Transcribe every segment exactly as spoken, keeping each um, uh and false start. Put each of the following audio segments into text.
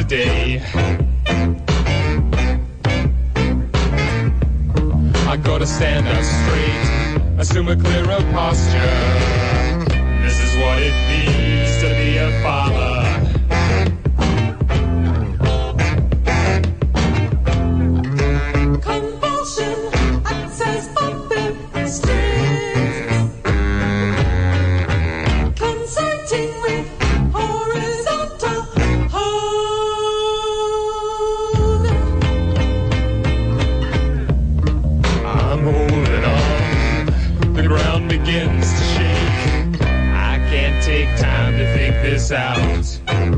day. I gotta stand up straight, assume a clearer posture. This is what it means to be a father. Compulsion, access pumping, strings, concerting with horizontal hold. I'm holding on, the ground begins to shake. I can't take time to think this out.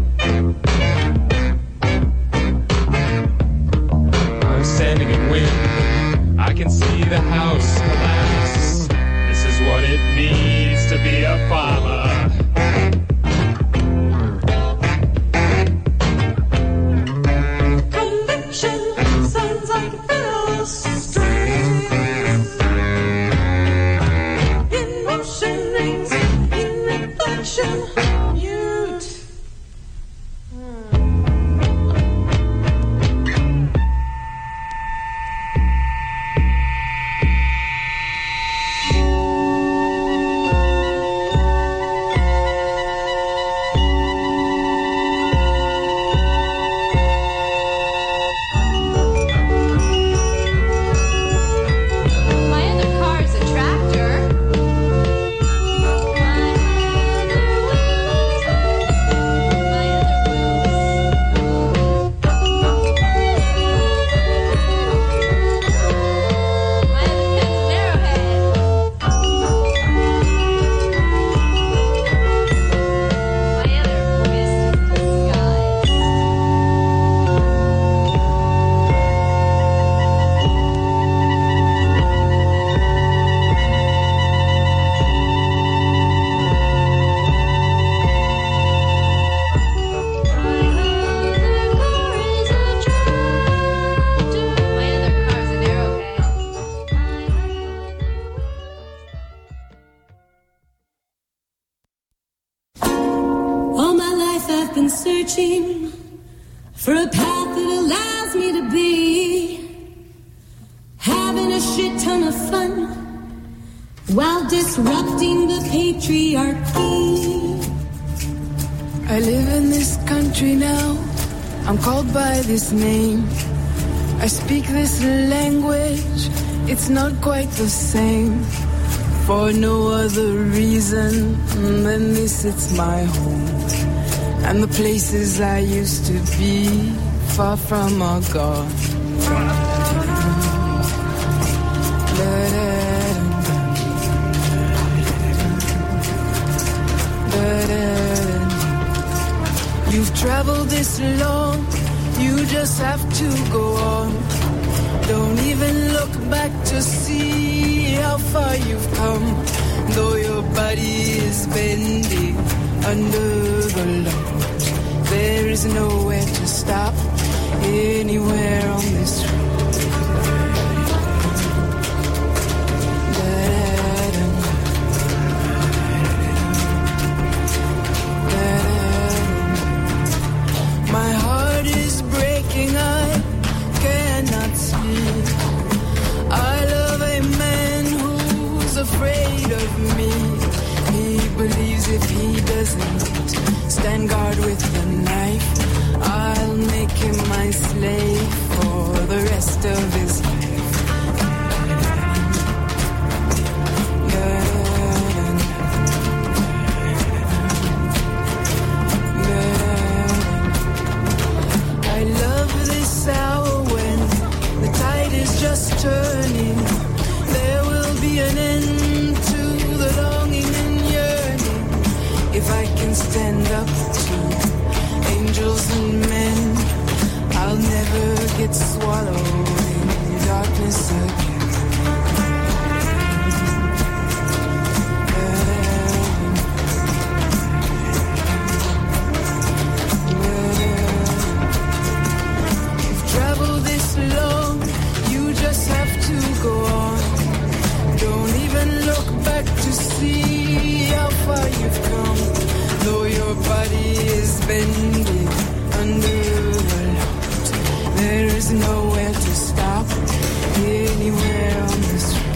I'm standing in wind, I can see the house collapse. This is what it means to be a farmer. Conviction sounds like fiddle strings. In motion rings, in reflection, mute. My other car's a tractor. My other wheels. My other wheels. My other pen's an arrowhead. My other fist is disguise. My other car's an arrowhead. All my life I've been searching for a path that allows me to be having a shit ton of fun while disrupting the patriarchy. I live in this country now. I'm called by this name. I speak this language. It's not quite the same. For no other reason than this, it's my home. And the places I used to be far from are gone. You've traveled this long, you just have to go on. Don't even look back to see how far you've come. Though your body is bending under the load, there is nowhere to stop anywhere on this road. My heart is breaking, I cannot sleep. I love a man who's afraid of me. He believes if he doesn't stand guard with the knife, I'll make him my slave for the rest of his life. I love this hour when the tide is just turning. There will be an end to the longing and yearning. If I can stand up to angels and men, I'll never get swallowed in darkness again. You've traveled this long, you just have to go on. Don't even look back to see how far you've come. Though your body is bending under There's nowhere to stop anywhere on this road.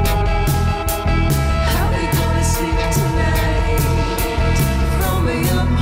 Throw me up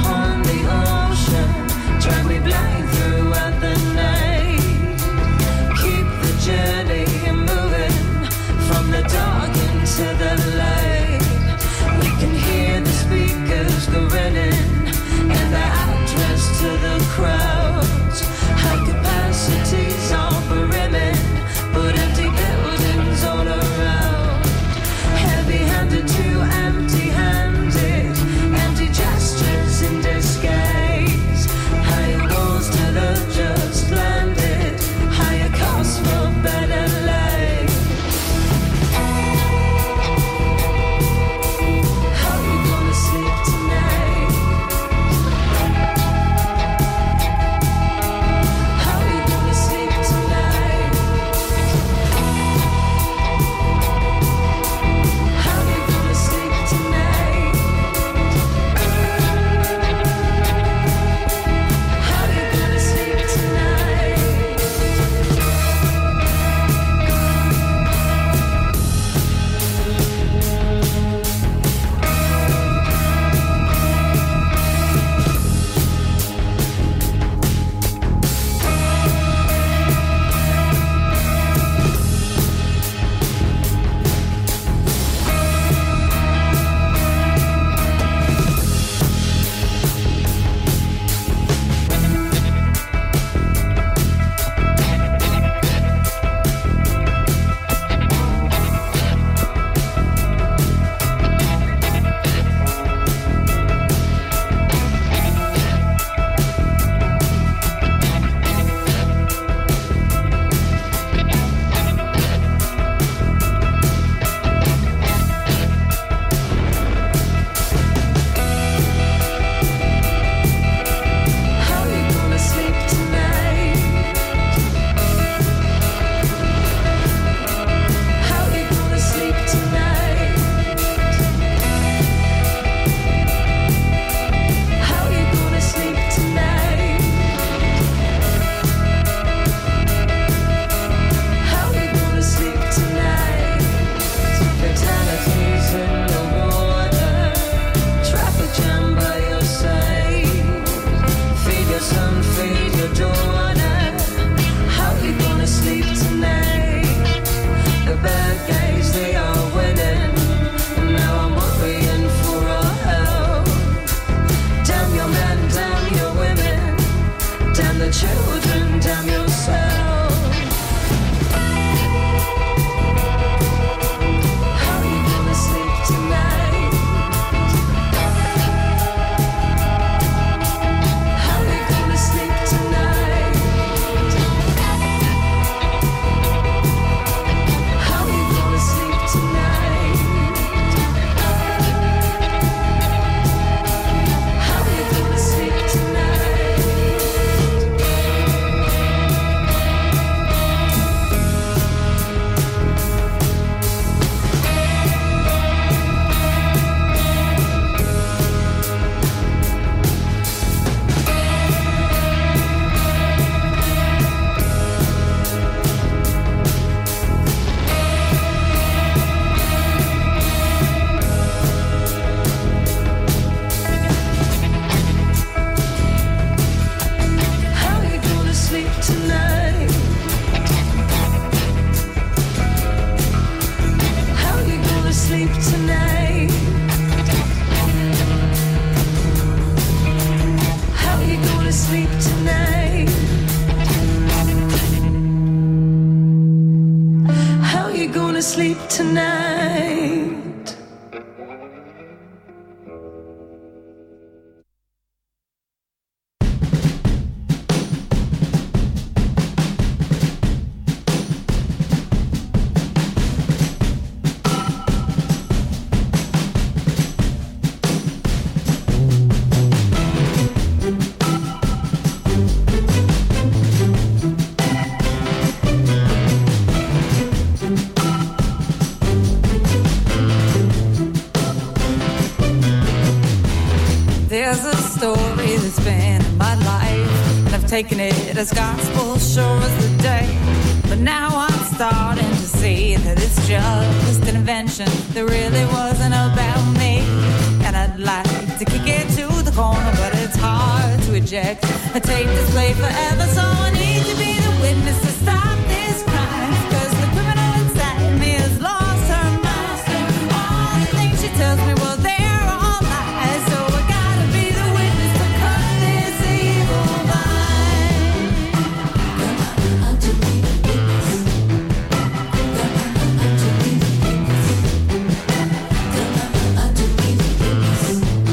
sleep tonight? How you gonna sleep tonight? There's a story that's been in my life, and I've taken it as gospel, sure as the day. But now I'm starting to see that it's just an invention that really wasn't about me. And I'd like to kick it to the corner, but it's hard to eject a tape display forever. So I need to be the witness to stop this crime, 'cause the criminal inside me has lost her mind. All the things she tells me, well, they're all lies. So I gotta be the witness to cut this evil line. Got to be the witness. Got to be the witness. Got to be the witness.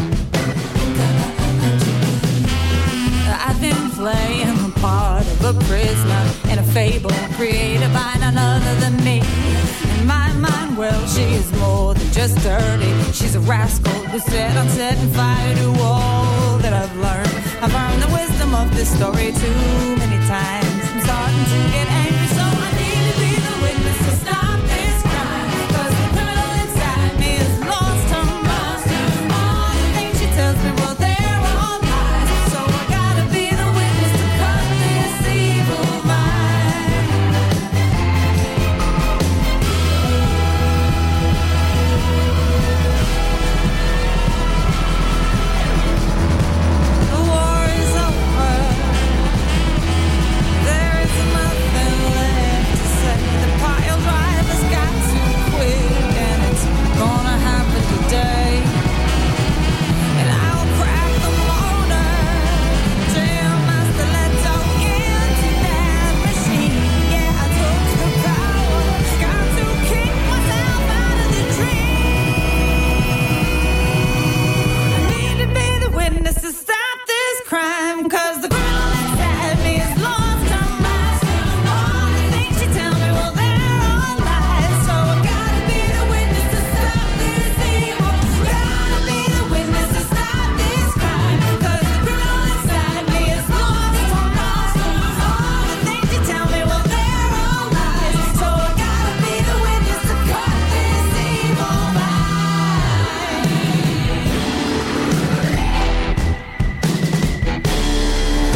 I've been playing the part of a prisoner in a fable created by none other than me. In my mind, well, she is more than just dirty. She's a rascal who's set on setting fire to all that I've learned. I've earned the wisdom of this story too many times. I'm starting to get angry, so I need to be the witness to stop this crime. 'Cause the criminal inside me has lost her mind. All the things she tells me, well, they're all lies. So I gotta be the witness to cut this evil line. The war is over. There is nothing left to say. The pile driver's got to quit, and it's gonna happen today. And I'll crack the motor, jam my stiletto into that machine. Yeah, I took the power, got to kick myself out of the dream. I need to be the witness to stop this crime, 'cause the criminal inside me has lost her mind. All the things she tell me, well, they're all lies. So I gotta be the witness to stop this evil. Gotta be the witness to stop this crime, 'cause the criminal inside me has lost her mind. All the things she tell me, well, they're all lies. So I gotta be the witness to cut this evil line.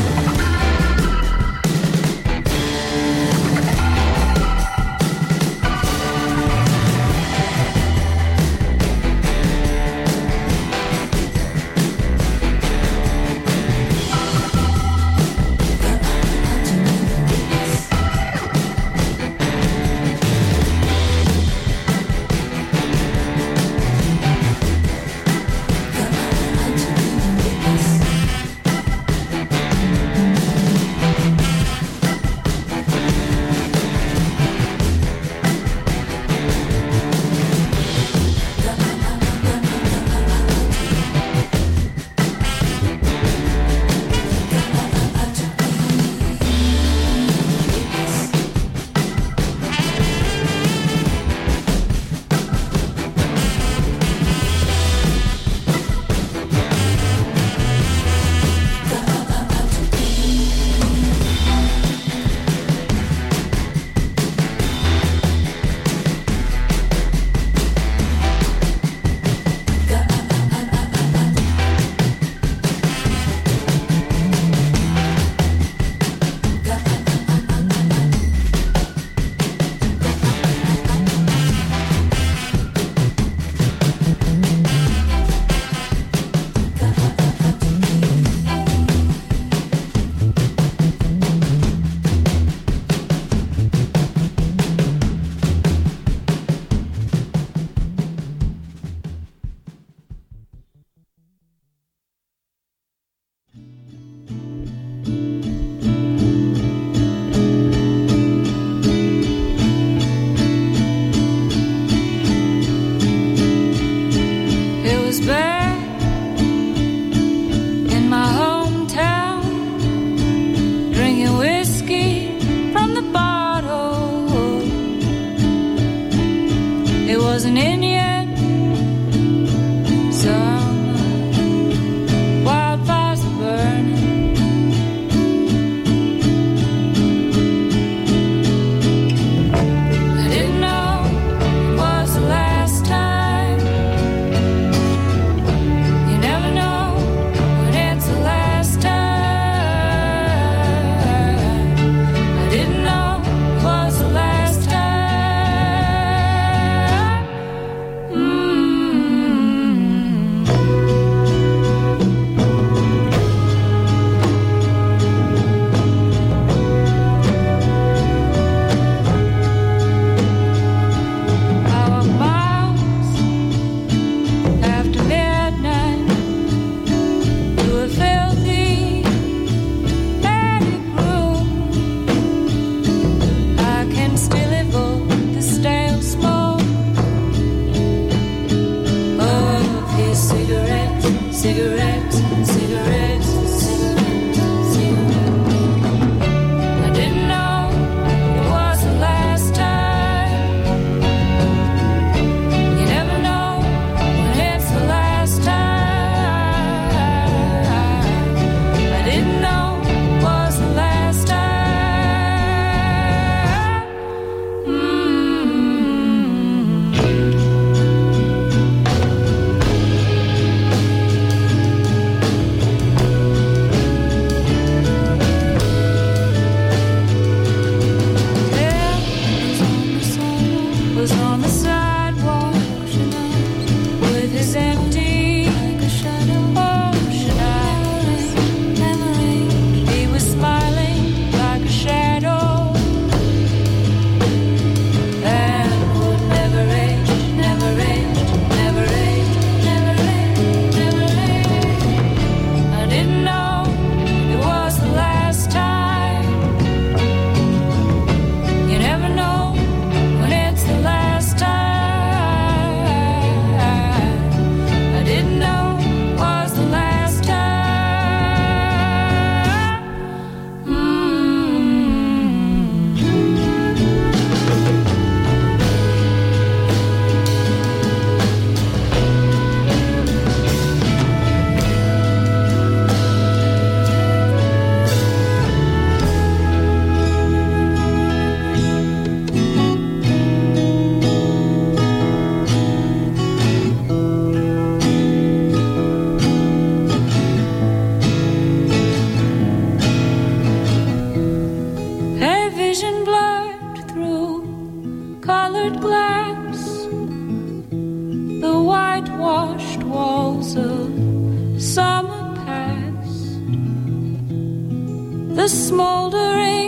the smoldering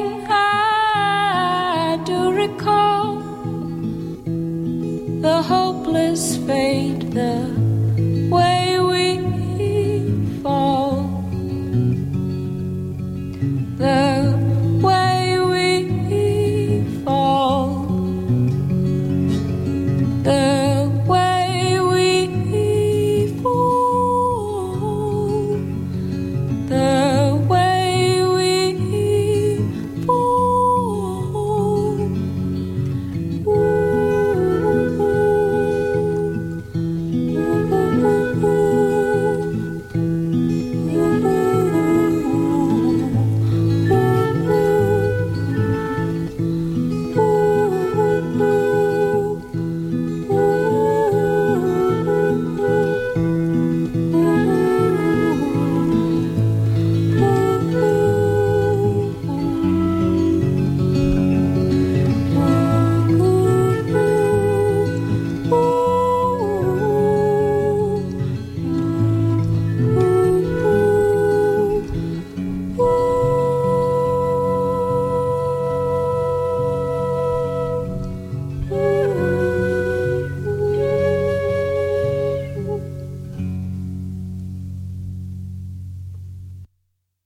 I do recall, the hopeless fate, the